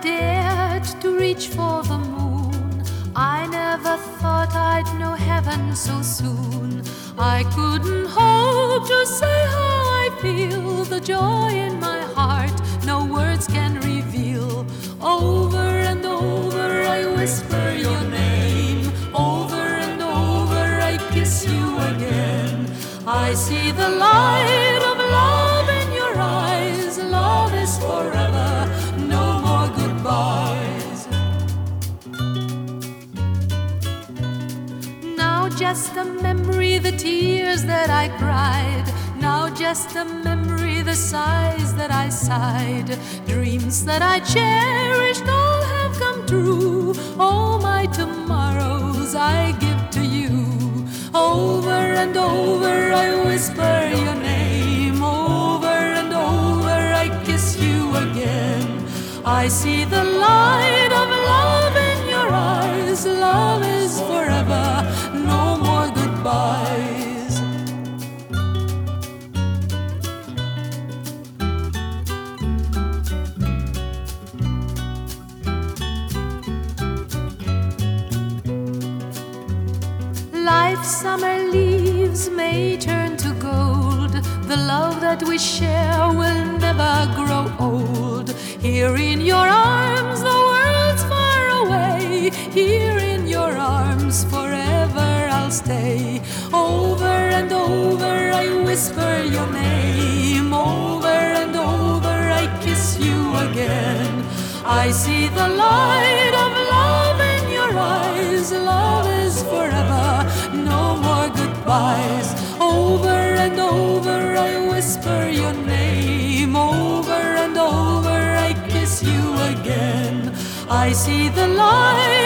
dared to reach for the moon. I never thought I'd know heaven so soon. I couldn't hope to say how I feel. The joy in my heart no words can reveal. Over and over I whisper your name. Over and over I kiss you again. I see the light of love in your eyes. Love is forever, no more goodbyes. Now just a memory, the tears that I cried. Now just a memory, the sighs that I sighed. Dreams that I cherished all have come true. All my tomorrows I give to you. Over and over I whisper your name. Over and over I kiss you again. I see the light of love in your eyes. Love is forever, no more goodbyes. Life's summer leaves may turn to gold. The love that we share will never grow old. Here in your arms the world's far away. Here in your arms forever I'll stay. Over and over I whisper your name. Over and over I kiss you again. I see the light of love in your eyes. Love is forever, no more goodbyes. Over and over I whisper your name. Over and over I kiss you again. I see the light